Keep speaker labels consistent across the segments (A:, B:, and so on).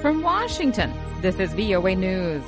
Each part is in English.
A: From Washington, this is VOA News.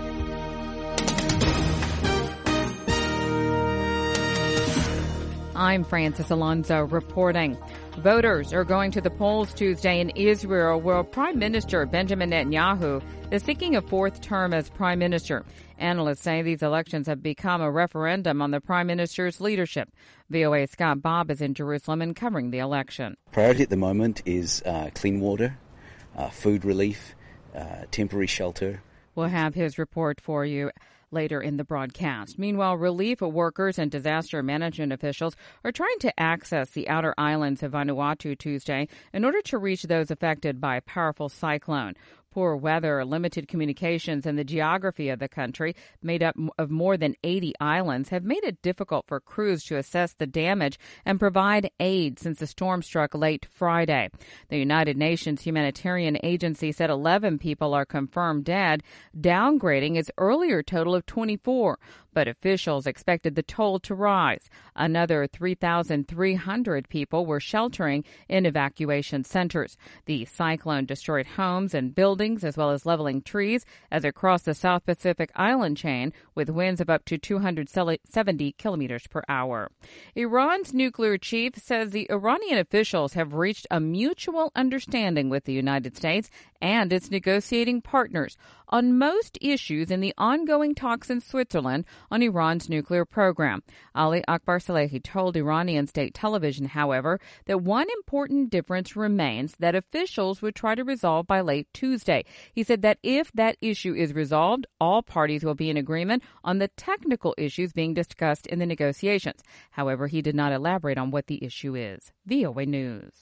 A: I'm Francis Alonso reporting. Voters are going to the polls Tuesday in Israel, where Prime Minister Benjamin Netanyahu is seeking a fourth term as prime minister. Analysts say these elections have become a referendum on the prime minister's leadership. VOA's Scott Bob is in Jerusalem and covering the election.
B: Priority at the moment is clean water, food relief, temporary shelter.
A: We'll have his report for you later in the broadcast. Meanwhile, relief workers and disaster management officials are trying to access the outer islands of Vanuatu Tuesday in order to reach those affected by a powerful cyclone. Poor weather, limited communications, and the geography of the country, made up of more than 80 islands, have made it difficult for crews to assess the damage and provide aid since the storm struck late Friday. The United Nations Humanitarian Agency said 11 people are confirmed dead, downgrading its earlier total of 24. But officials expected the toll to rise. Another 3,300 people were sheltering in evacuation centers. The cyclone destroyed homes and buildings as well as leveling trees as it crossed the South Pacific island chain with winds of up to 270 kilometers per hour. Iran's nuclear chief says the Iranian officials have reached a mutual understanding with the United States and its negotiating partners on most issues in the ongoing talks in Switzerland on Iran's nuclear program. Ali Akbar Salehi told Iranian state television, however, that one important difference remains that officials would try to resolve by late Tuesday. He said that if that issue is resolved, all parties will be in agreement on the technical issues being discussed in the negotiations. However, he did not elaborate on what the issue is. VOA News.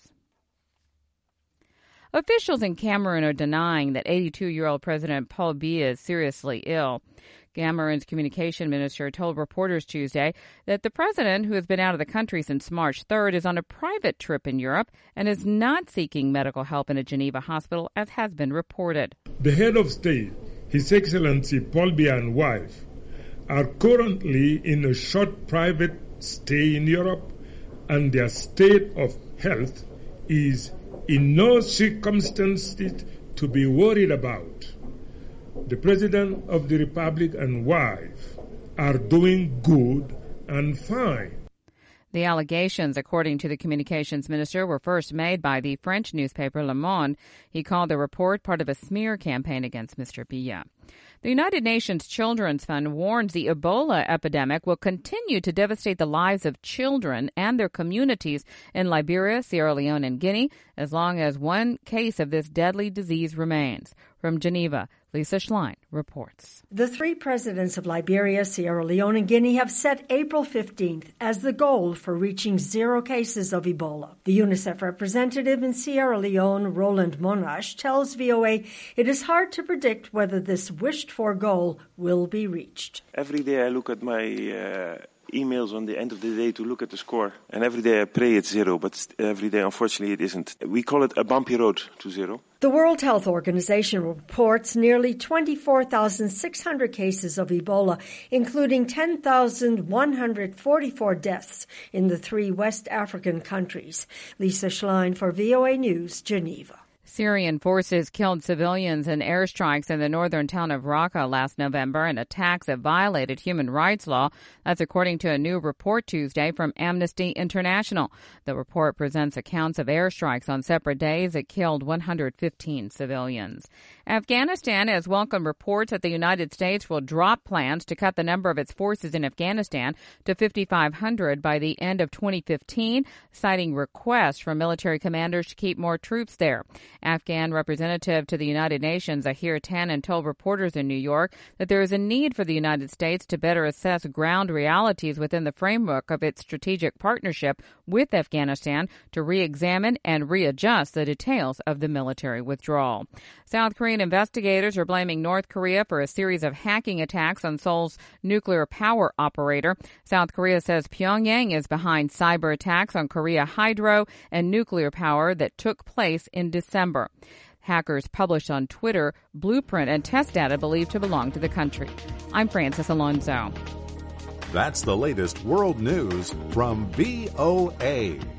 A: Officials in Cameroon are denying that 82-year-old President Paul Biya is seriously ill. Cameroon's communication minister told reporters Tuesday that the president, who has been out of the country since March 3rd, is on a private trip in Europe and is not seeking medical help in a Geneva hospital, as has been reported.
C: The head of state, His Excellency Paul Biya and wife, are currently in a short private stay in Europe, and their state of health is in no circumstances to be worried about. The President of the Republic and wife are doing good and fine.
A: The allegations, according to the communications minister, were first made by the French newspaper Le Monde. He called the report part of a smear campaign against Mr. Biya. The United Nations Children's Fund warns the Ebola epidemic will continue to devastate the lives of children and their communities in Liberia, Sierra Leone, and Guinea as long as one case of this deadly disease remains. From Geneva, Lisa Schlein reports.
D: The three presidents of Liberia, Sierra Leone, and Guinea have set April 15th as the goal for reaching 0 cases of Ebola. The UNICEF representative in Sierra Leone, Roland Monash, tells VOA it is hard to predict whether this wished-for goal will be reached.
E: Every day I look at my emails on the end of the day to look at the score, and every day I pray it's 0, but every day, unfortunately, it isn't. We call it a bumpy road to 0.
D: The World Health Organization reports nearly 24,600 cases of Ebola, including 10,144 deaths in the 3 West African countries. Lisa Schlein for VOA News, Geneva.
A: Syrian forces killed civilians in airstrikes in the northern town of Raqqa last November in attacks that violated human rights law. That's according to a new report Tuesday from Amnesty International. The report presents accounts of airstrikes on separate days that killed 115 civilians. Afghanistan has welcomed reports that the United States will drop plans to cut the number of its forces in Afghanistan to 5,500 by the end of 2015, citing requests from military commanders to keep more troops there. Afghan representative to the United Nations, Ahir Tannen, told reporters in New York that there is a need for the United States to better assess ground realities within the framework of its strategic partnership with Afghanistan to re-examine and readjust the details of the military withdrawal. South Korean investigators are blaming North Korea for a series of hacking attacks on Seoul's nuclear power operator. South Korea says Pyongyang is behind cyber attacks on Korea hydro and nuclear power that took place in December. Hackers published on Twitter blueprint and test data believed to belong to the country. I'm Francis Alonso.
F: That's the latest world news from VOA.